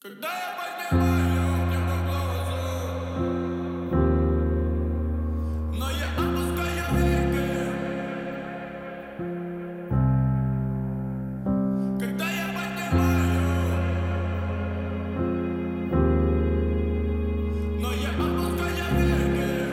Когда я поднимаю к небу глаза, но я опускаю веки. Когда я поднимаю, но я опускаю веки.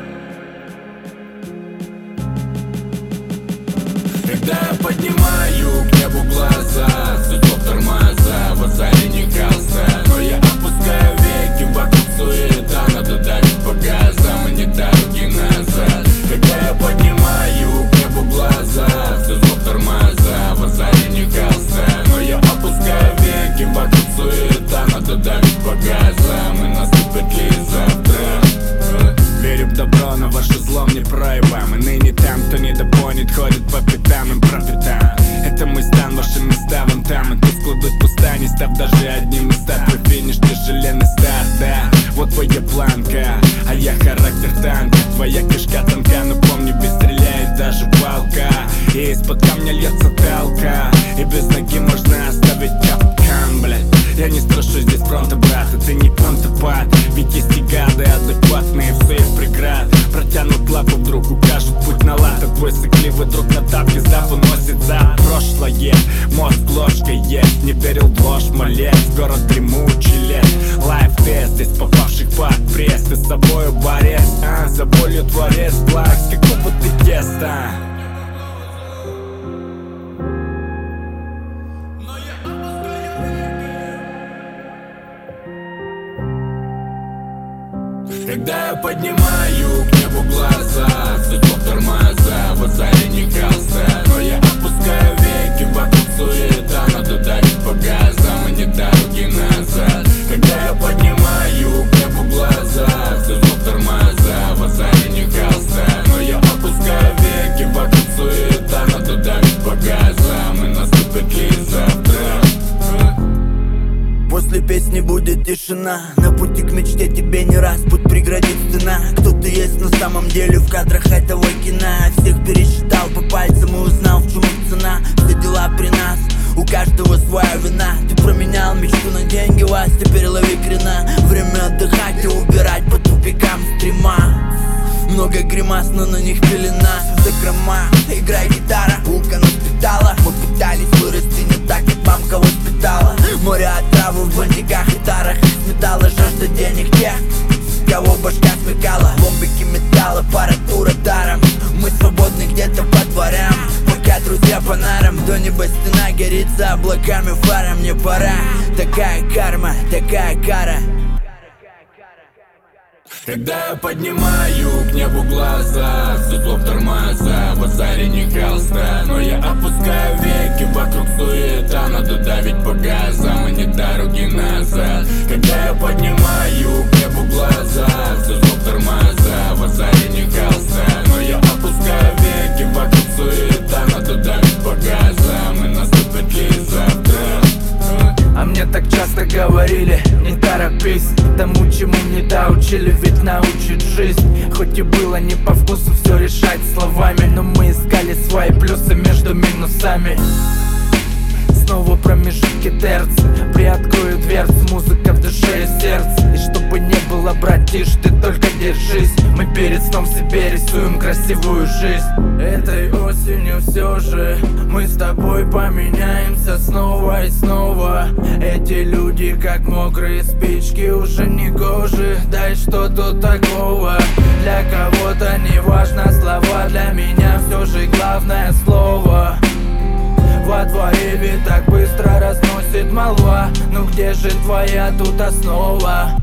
Когда я поднимаю к небу глаза, цветов тормоза, в озаре холста, но я опускаю веки, вокруг суета, надо давить по газам, и не дороги назад. Когда я поднимаю к небу глаза, цветов тормоза, в озаре холста, но я опускаю веки, вокруг суета, надо давить по газам, и наступит ли завтра. Верю в добро, но ваше зло мне проебаем. И ныне там, кто недопонят, ходит по пятам, им пропитаем. Это мой стан, ваши места вон там. И ты складывать пуста, не став даже одним из ста. Твой финиш тяжеленный старт, да. Вот твоя планка, а я характер танка. Твоя кишка тонка, но помни, без стреляет даже палка. И из-под камня льется талка, и без ноги можно оставить капкан, блядь. Я не спрошу здесь фронта, брат, это не понтопад. Ведь есть и гады адекватные в своих преград. Протянут лапу, вдруг укажут путь на лад. А твой сыкливый друг на тапке сдав уносит за прошлое. Мозг ложкой есть, не верил в ложь, малец. Город дремучий лес, лайф-тест. Здесь попавших под пресс, ты с собою борец, за болью творец, благ, с какого ты теста. Когда я поднимаю к небу глаза, цветов тормоза, в озаре холста, но я опускаю веки, вокруг суета, надо давить по газам, и не дороги назад. Когда я поднимаю к небу глаза, цветов тормоза, в озаре холста, но я опускаю веки, вокруг суета, надо давить по газам, и наступит ли завтра. После песни будет тишина. На пути к мечте тебе не раз путь преградит стена. Кто ты есть на самом деле в кадрах этого кино. Всех пересчитал по пальцам и узнал, в чем их цена. Все дела при нас, у каждого своя вина. Ты променял мечту на деньги, Вась, теперь лови крена. Время отдыхать и убирать по тупикам стрима. Много гримас, но на них пелена. В закрома, играй гитара, булка наспитала. Мы пытались вырасти не так, как мамка воспитала. Море отравы в бандиках и тарах. Сметала жажда денег тех, кого башка смекала. Бомбики металла, аппаратура даром. Мы свободны где-то по дворам, пока друзья по нарам. До неба стена горит за облаками фара. Мне пора, такая карма, такая кара. Когда я поднимаю к небу глаза, цветов тормоза, в озаре холста, но я опускаю веки, вокруг суета, надо давить по газам, и не дороги назад. Когда я поднимаю к небу глаза, цветов тормоза, в озаре холста, но я опускаю веки, вокруг суета, надо давить по газам, и наступит ли завтра. А мне так часто говорили, не торопись, тому, чему не доучили, ведь научит жизнь. Хоть и было не по вкусу все решать словами, но мы искали свои плюсы между минусами. Снова промежутки терц, приоткрою дверцу, музыка в душе и сердце. И чтобы не было, братиш, ты только держись. Мы перед сном себе рисуем красивую жизнь. Этой осенью все же мы с тобой поменяемся снова и снова. Эти люди, как мокрые спички, уже не гожи. Дай что тут такого. Для кого-то не важно слова, для меня все же главное слово. Во дворе ведь так быстро разносит молва. Ну где же твоя тут основа?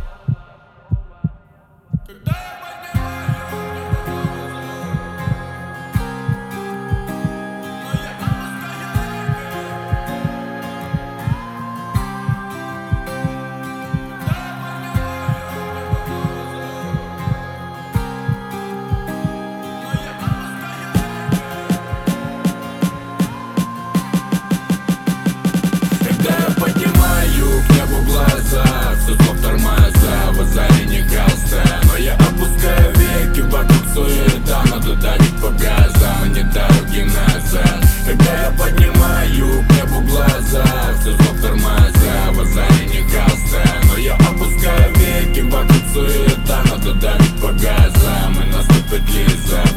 Когда я поднимаю к небу глаза, цветов тормоза, надо давить по газам, и наступит Лиза.